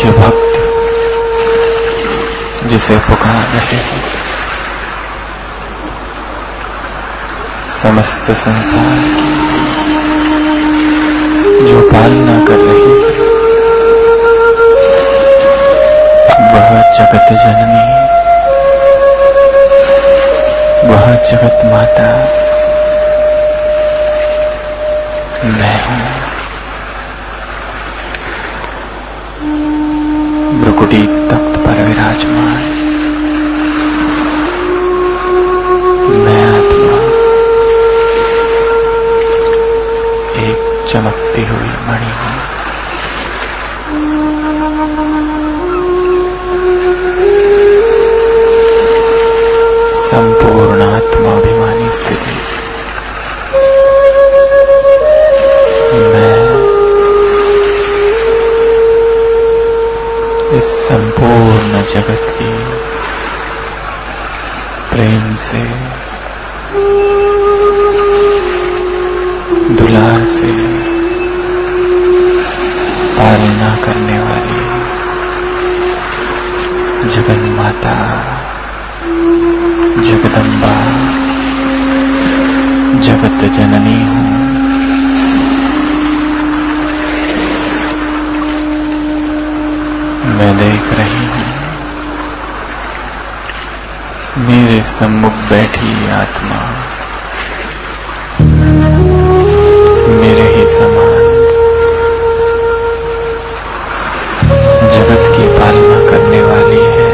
मुख्य भक्त जिसे पुकार रहे हैं, समस्त संसार जो पालना कर रही है, वह जगत जननी, वह जगत माता मैं हूं। भ्रुकुटी तख्त पर विराजमान मैं आत्मा, एक चमकती हुई मणि हूं। संपूर्ण आत्माभिमानी स्थिति मैं इस संपूर्ण जगत की प्रेम से, दुलार से पालना करने वाली जगन्माता, जगदम्बा, जगत जननी हूं। मैं देख रही हूं मेरे सम्मुख बैठी आत्मा मेरे ही समान जगत की पालना करने वाली है।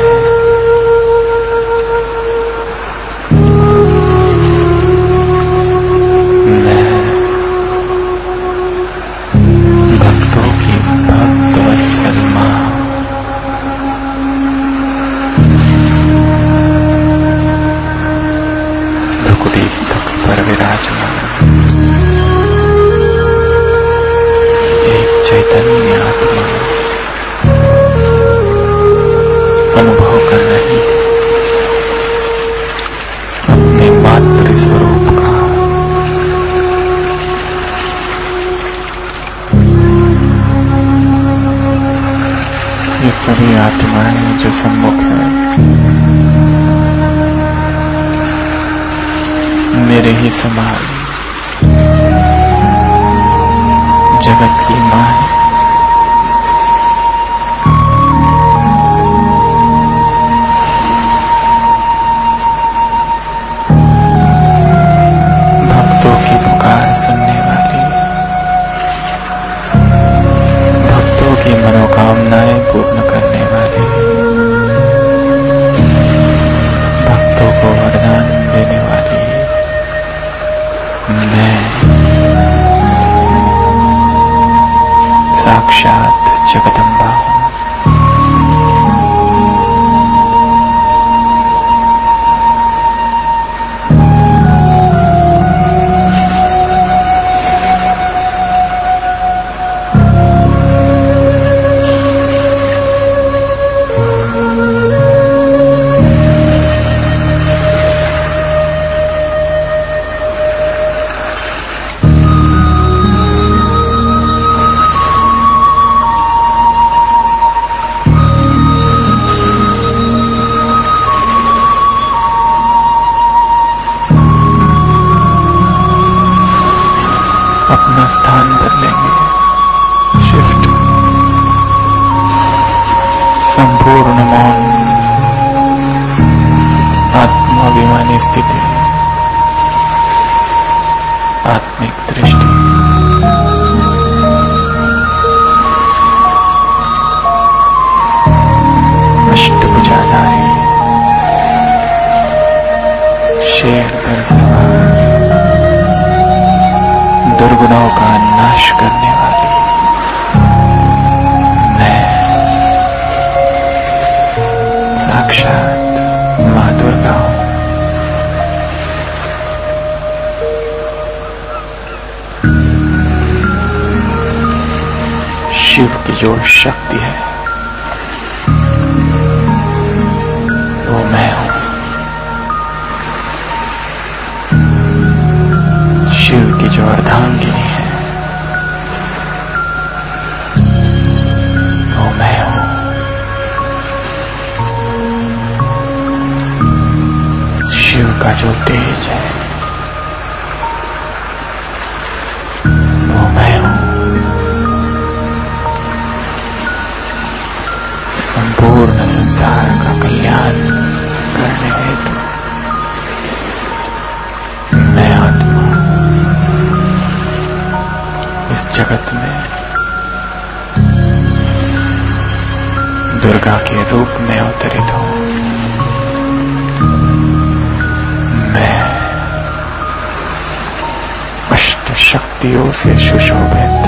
मैं भक्तों की भक्त वत्सल मां, भ्रुकुटी तख्त पर विराजमान एक चैतन्य आत्मा अनुभव कर रही है अपने मातृ स्वरूप का। ये सभी आत्माएं जो सम्मुख है मेरे ही समान जगत की मां है। भक्तों की पुकार सुनने वाली, भक्तों की मनोकामनाएं पूर्ण करने वाली, भक्तों को वरदान देने वाली मैं साक्षात जगदम्बा हूं। अपना स्थान बदलेंगे, शिफ्ट, संपूर्ण मौन, आत्माभिमानी स्थिति, आत्मिक दृष्टि, अष्टभुजाधारी, शेर पर सवार, दुर्गुणों का नाश करने वाली मैं साक्षात मां दुर्गा हूं। शिव की जो शक्ति है वो मैं हूं। शिव की जो अर्धांगिनी है वो मैं हूं। का जो तेज है वो मैं हूं। संपूर्ण संसार का कल्याण करने हेतु मैं आत्मा इस जगत में दुर्गा के रूप में अवतरित हूं। मैं अष्ट शक्तियों से सुशोभित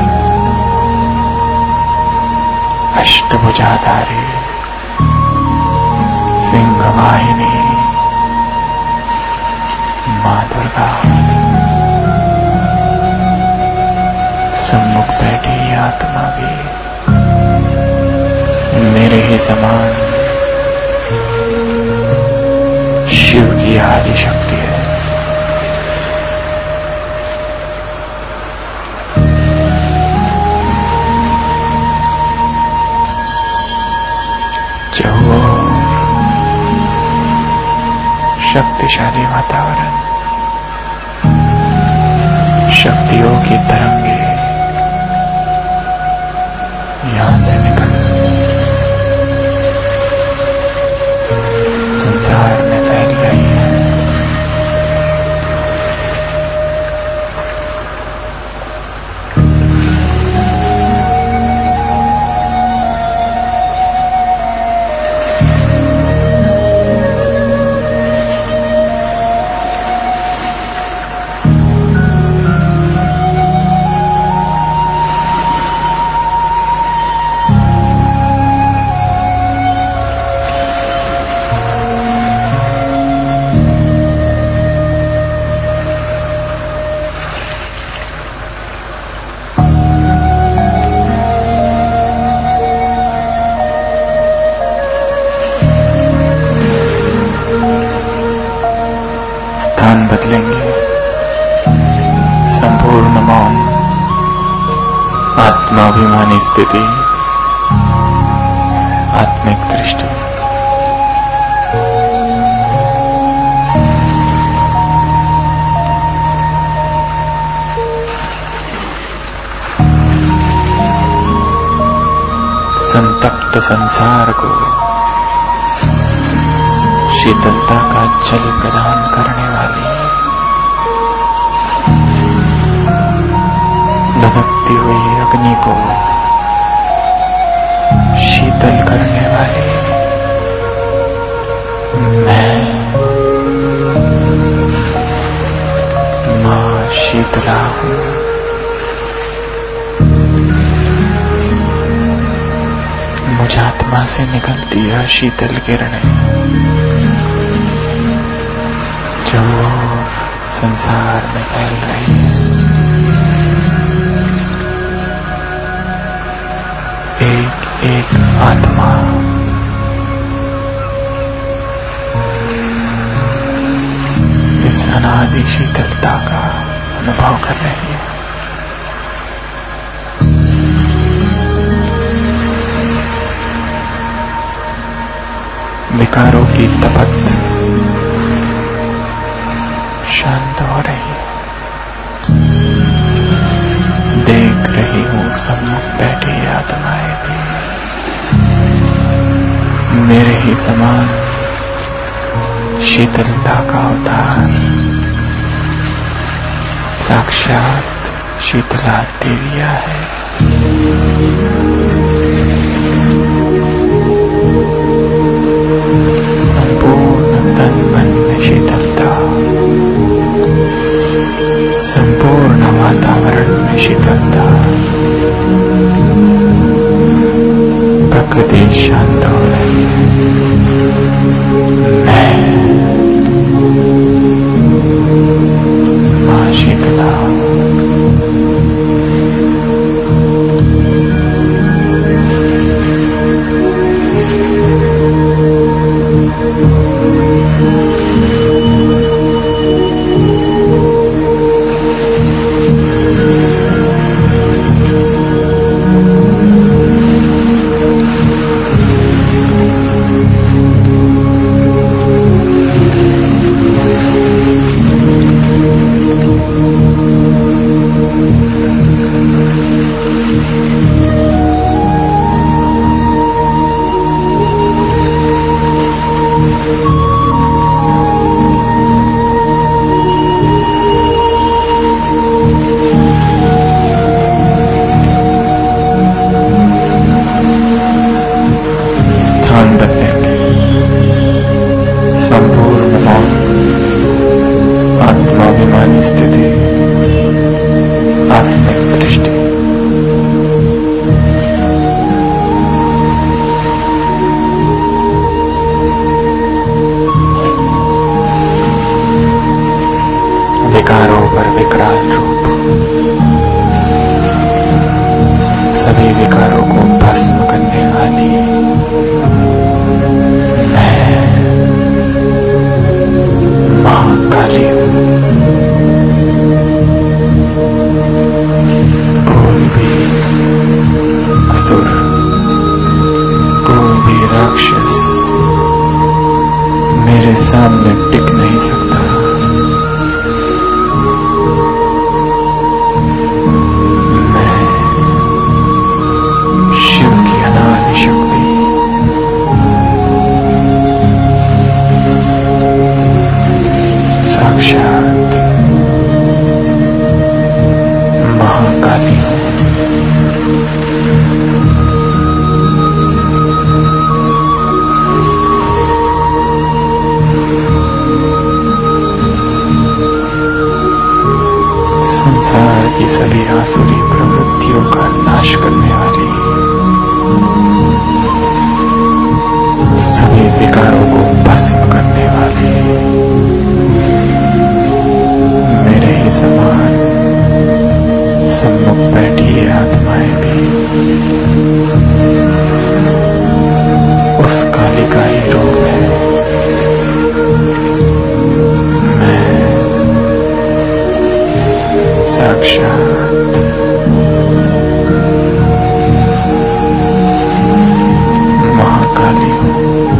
अष्टभुजाधारी सिंहवाहिनी मां दुर्गा सम्मुख बैठी आत्मा भी मेरे ही समान शिव की आदि शक्ति है। जो शक्तिशाली वातावरण शक्तियों की तरंगे यहां से निकल संसार में फैल रही है। स्थान बदलेंगे। संपूर्ण मौन आत्माभिमानी स्थिति आत्मिक दृष्टि। संतप्त संसार को शीतलता का जल प्रदान करने वाली धधकती हुई अग्नि को शीतल करने वाली मैं मां शीतला हूं। मुझ आत्मा से निकलती है शीतल किरणें जो संसार में फैल रही है। एक एक आत्मा इस अनादि शीतलता का अनुभव कर रही है। विकारों की तपत शांत हो रही है। देख रही हूं सम्मुख बैठी आत्माएं भी मेरे ही समान शीतलता का अवतार साक्षात शीतला देविया है। संपूर्ण तन मन में शीतलता, संपूर्ण वातावरण में शीतलता, प्रकृति शांत हो रही है। मैं मां शीतला विकारों पर विकराल रूप, सभी विकारों को भस्म करने वाली मैं महाकाली हूँ। कोई भी असुर, कोई भी राक्षस मेरे सामने टिक नहीं सकता। मैं शिव की अनादि शक्ति, साक्षात महाकाली हूँ। संसार की सभी आसुरी प्रवृत्तियों का नाश करने वाली, सभी विकारों को भस्म करने वाली, मेरे ही समान सम्मुख बैठी आत्माएं भी उस काली का ही रूप है। मैं साक्षात महाकाली हूँ।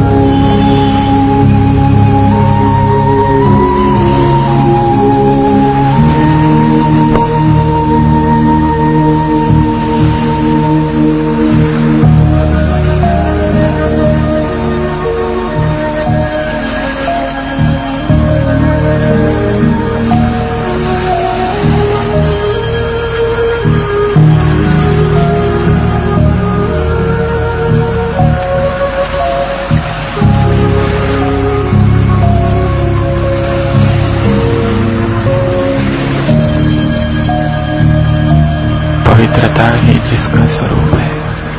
पवित्रता ही जिसका स्वरूप है,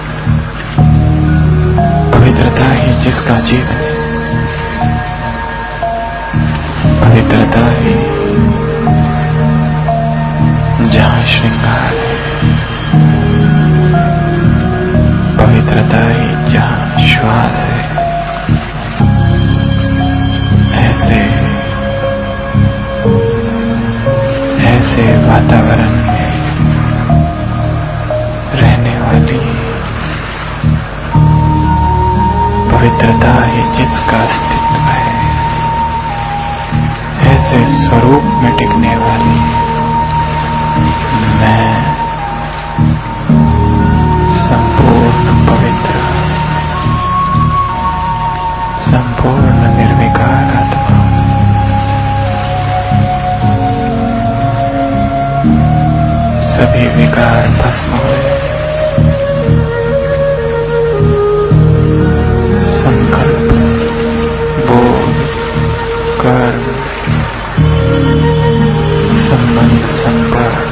पवित्रता ही जिसका जीवन है, पवित्रता ही जहाँ श्रृंगार है, पवित्रता ही जहाँ श्वास है। ऐसे वातावरण में रहने वाली पवित्रता ही जिसका अस्तित्व है, ऐसे स्वरूप में टिकने वाली मैं संपूर्ण पवित्र, संपूर्ण निर्विकार आत्मा, सभी विकार भस्म हुए। संकल्प, बोध, कर्म, संबंध, संपर्क,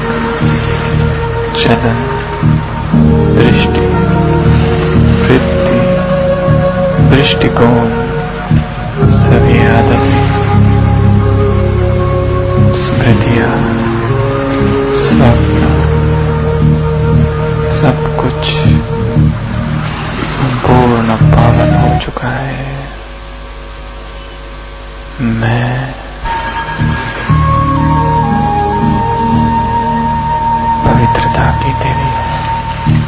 चलन, दृष्टि, वृत्ति, दृष्टिकोण, सभी आदतें, स्मृतियां, स्वप्न, सब कुछ संपूर्ण पावन हो चुका है। मैं पवित्रता की देवी हूँ।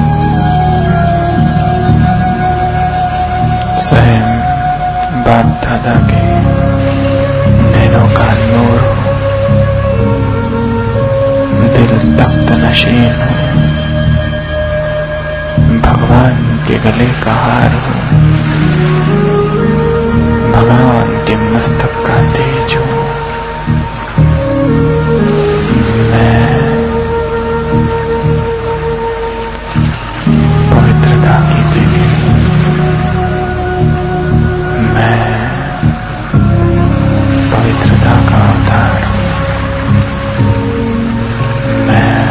स्वयं बाप दादा के नैनों का नूर हूँ। दिल तख्त नशीन हूँ। भगवान के गले का हार हूँ। भगवान के मस्तक का तेज हूँ। मैं पवित्रता की देवी हूँ। मैं पवित्रता का अवतार हूँ। मैं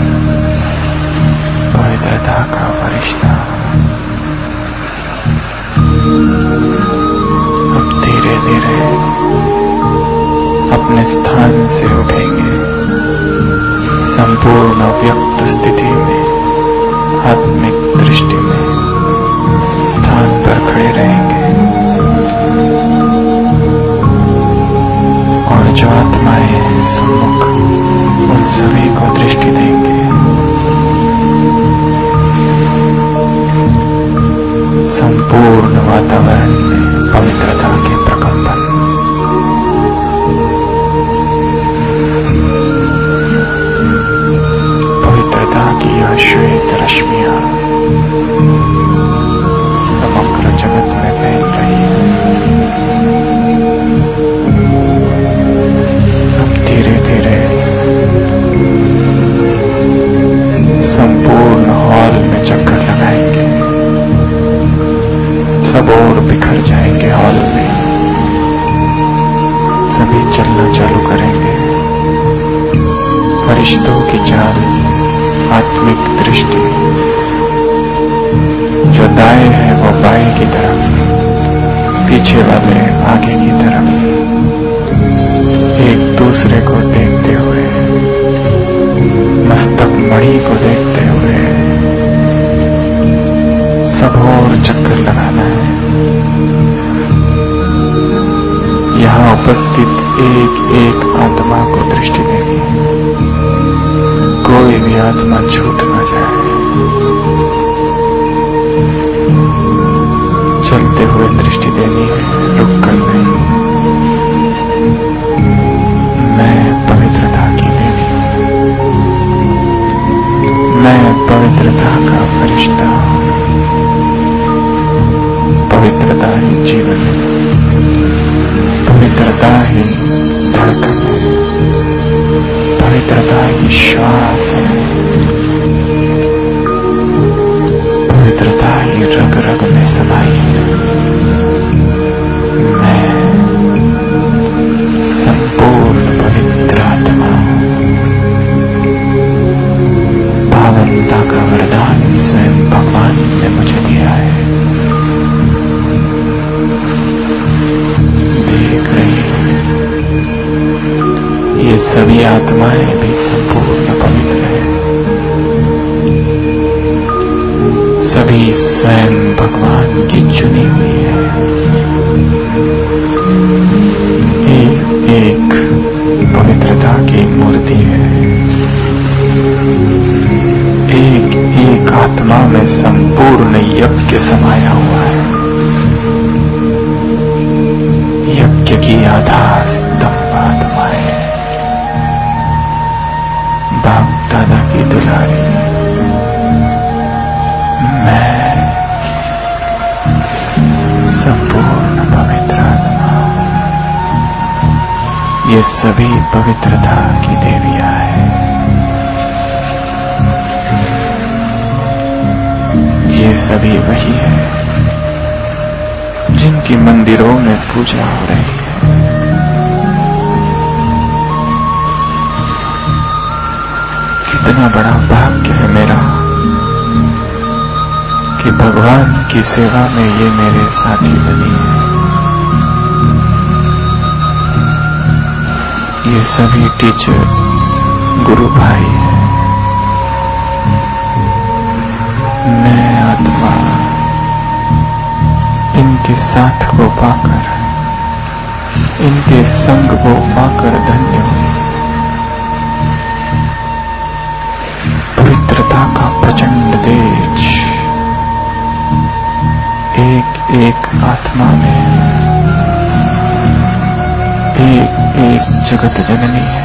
पवित्रता का फरिश्ता हूँ। अब धीरे धीरे अपने अपने स्थान से उठेंगे, संपूर्ण व्यक्त स्थिति में, आत्मिक दृष्टि में स्थान पर खड़े रहेंगे और जो आत्माएं हैं सम्मुख, उन सभी को दृष्टि देंगे। संपूर्ण वातावरण में पवित्रता के प्रकंपन, पवित्रता की यह श्वेत रश्मियां समग्र जगत में फैल रही है। अब धीरे धीरे संपूर्ण हॉल में चक्कर लगाएंगे, सब और बिखर जाएंगे हॉल में, सभी चलना चालू करेंगे। फरिश्तों की चाल, आत्मिक दृष्टि, जो दाएं है वो बाएं की तरफ, पीछे वाले आगे की तरफ, एक दूसरे को देखते हुए, मस्तक मणि को देखते हुए सब और चक्कर लगाना है। यहाँ उपस्थित एक एक आत्मा को दृष्टि देनी है, कोई भी आत्मा छूट ना जाए। चलते हुए दृष्टि देनी है, रुक कर नहीं। मैं पवित्रता की देवी हूं, मैं पवित्रता का फरिश्ता हूं। पवित्रता ही जीवन है, पवित्रता ही धड़कन है, पवित्रता ही श्वास है, पवित्रता ही रग रग में समाई है। मैं संपूर्ण पवित्र आत्मा हूं। पावनता का वरदान स्वयं भगवान ने मुझे दिया है। देख रही हूं, ये सभी आत्माएं भी संपूर्ण पवित्र हैं, सभी स्वयं भगवान की चुनी हुई है। एक एक पवित्रता की मूर्ति है, एक एक आत्मा में संपूर्ण यज्ञ समाया हुआ है। यज्ञ की आधार स्तंभ आत्माएं, बाप दादा की दुलारी। मैं संपूर्ण पवित्र आत्मा, ये सभी पवित्रता की देवियां हैं। ये सभी वही है जिनकी मंदिरों में पूजा हो रही है। कितना बड़ा भाग्य है मेरा कि भगवान की सेवा में ये मेरे साथी बनी है। ये सभी टीचर्स, गुरु भाई हैं। मैं आत्मा इनके साथ को पाकर, इनके संग को पाकर धन्य हुई। पवित्रता का प्रचंड तेज एक एक आत्मा में, एक एक जगत जननी है।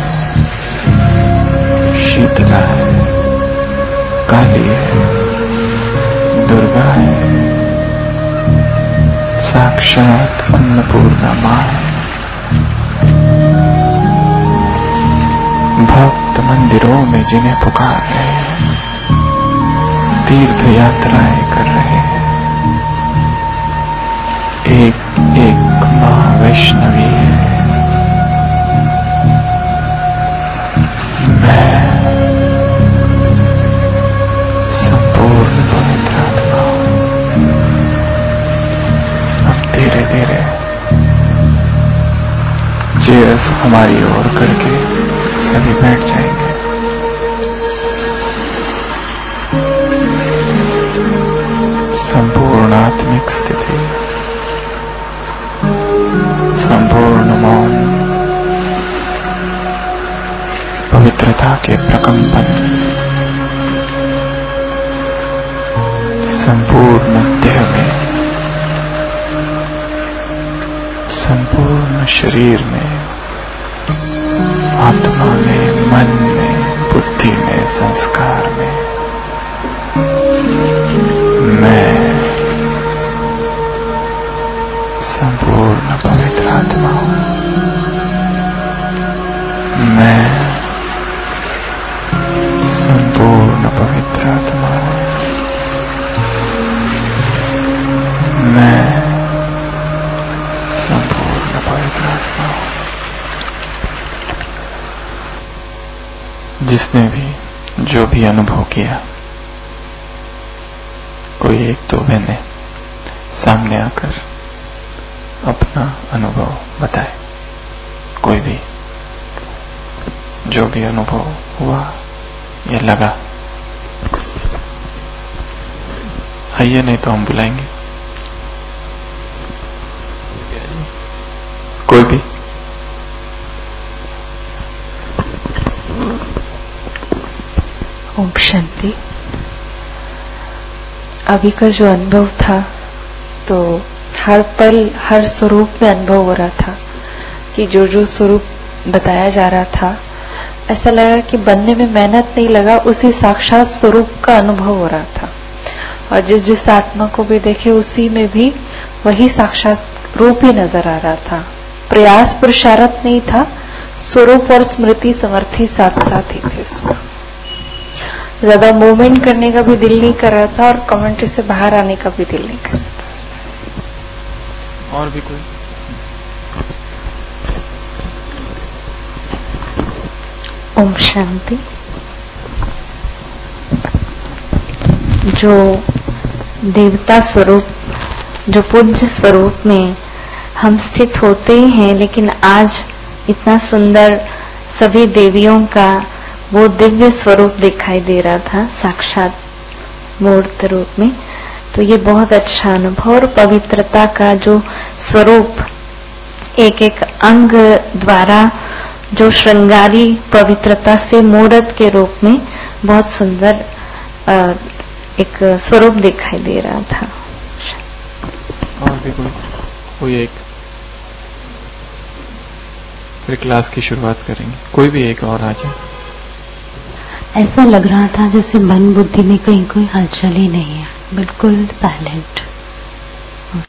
शीतला है, काली है, दुर्गा है, साक्षात अन्नपूर्णा मां है। भक्त मंदिरों में जिन्हें पुकार रहे हैं, तीर्थ यात्राएं कर रहे हैं, एक एक मां वैष्णवी है। मैं संपूर्ण पवित्र आत्मा हूं। अब धीरे धीरे चेयर्स हमारी ओर करके सभी बैठ जाएंगे। संपूर्ण आत्मिक स्थिति, संपूर्ण मौन, पवित्रता के प्रकंपन, संपूर्ण देह में, संपूर्ण शरीर में, आत्मा में, मन में, बुद्धि में, संस्कार में मैं संपूर्ण पवित्र आत्मा हूं। मैं संपूर्ण पवित्र आत्मा हूं। मैं संपूर्ण पवित्र आत्मा हूं। जिसने भी जो भी अनुभव किया, कोई एक दो बहने सामने आकर अपना अनुभव बताए। कोई भी जो भी अनुभव हुआ या लगा, आइए, नहीं तो हम बुलाएंगे। कोई भी ओम शांति। अभी का जो अनुभव था, तो हर पल हर स्वरूप में अनुभव हो रहा था कि जो जो स्वरूप बताया जा रहा था, ऐसा लगा कि बनने में मेहनत नहीं लगा, उसी साक्षात स्वरूप का अनुभव हो रहा था। और जिस जिस आत्मा को भी देखे, उसी में भी वही साक्षात रूप ही नजर आ रहा था। प्रयास पुरुषार्थ नहीं था, स्वरूप और स्मृति समर्थी साथ साथ ही थे उसमें। ज्यादा मूवमेंट करने का भी दिल नहीं कर रहा था और कमेंट्री से बाहर आने का भी दिल नहीं कर रहा था। और भी कोई? ओम शांति। जो देवता स्वरूप, जो पूज्य स्वरूप में हम स्थित होते ही हैं, लेकिन आज इतना सुंदर सभी देवियों का वो दिव्य स्वरूप दिखाई दे रहा था साक्षात मूर्त रूप में। तो ये बहुत अच्छा अनुभव, और पवित्रता का जो स्वरूप एक एक अंग द्वारा जो श्रृंगारी पवित्रता से मूर्त के रूप में बहुत सुंदर एक स्वरूप दिखाई दे रहा था। और भी कोई एक? फिर क्लास की शुरुआत करेंगे। कोई भी एक और आ जाए। ऐसा लग रहा था जैसे मन बुद्धि में कहीं कोई हलचल ही नहीं है, बिल्कुल साइलेंट।